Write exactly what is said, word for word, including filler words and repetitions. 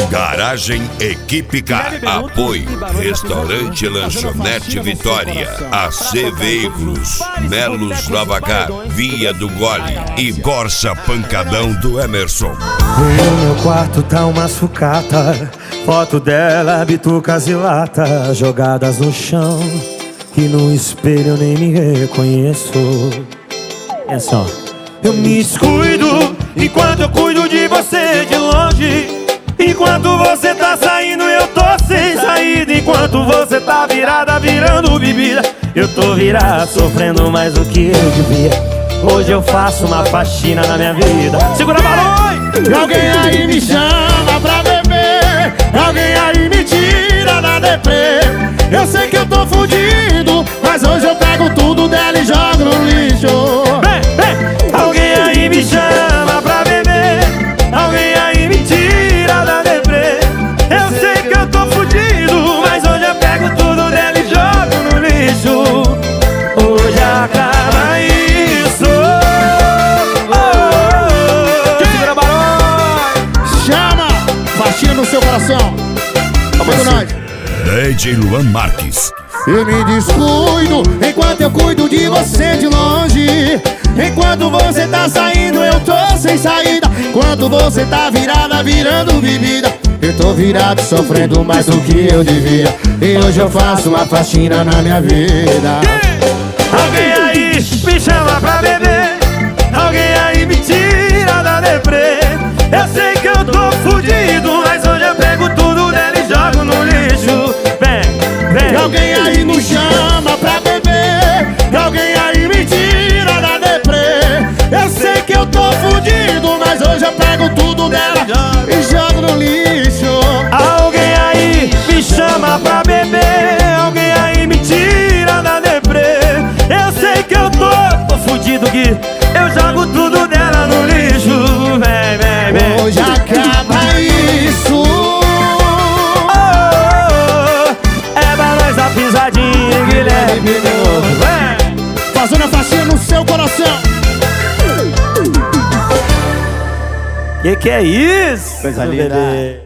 Garagem Equipe K. Apoio Restaurante Lanchonete Vitória, A C Veículos, Melos Lavacar, Via do Gole e Corsa Pancadão do Emerson. No meu quarto tá uma sucata, foto dela, bitucas e lata jogadas no chão, e no espelho eu nem me reconheço. É só. Eu me descuido enquanto eu cuido de você de longe. Enquanto você tá saindo eu tô sem saída. Enquanto você tá virada virando bebida, eu tô virado sofrendo mais do que eu devia. Hoje eu faço uma faxina na minha vida. Segura a balão! Alguém aí me chama pra beber, alguém aí me tira da deprê. Eu sei que eu tô fudido, mas hoje eu pego tudo dela e jogo no lixo. Vem, vem! Alguém aí me chama pra beber, alguém aí me tira da deprê. Eu sei que eu tô fudido, mas hoje eu pego tudo dela e jogo no lixo. Hoje acaba isso. Segura a balão! Chama! Faxina no seu coração. Vamos nós. D J Luan Marques. Eu me descuido enquanto eu cuido de você de longe. Enquanto você tá saindo eu tô sem saída. Enquanto você tá virada virando bebida, eu tô virado sofrendo mais do que eu devia. E hoje eu faço uma faxina na minha vida. Alguém aí me chama pra beber, alguém aí me tira da deprê. Eu sei que eu tô fudido, mas hoje eu pego tudo dela e jogo no lixo. Vem, vem. Alguém aí nos chama pra beber, alguém aí me tira da deprê. Eu sei que eu tô fudido, mas hoje eu pego tudo dela e jogo no lixo. Alguém aí me chama pra beber, alguém aí me tira da deprê. Eu sei que eu tô, tô fudido, que eu jogo tudo dela no lixo. Vem, vem, vem. Hoje acaba isso. Oh, oh, oh. É pra nós a pisadinha, Guilherme de novo. Vem. Fazendo a faxina no seu coração. Que que é isso? Coisa linda.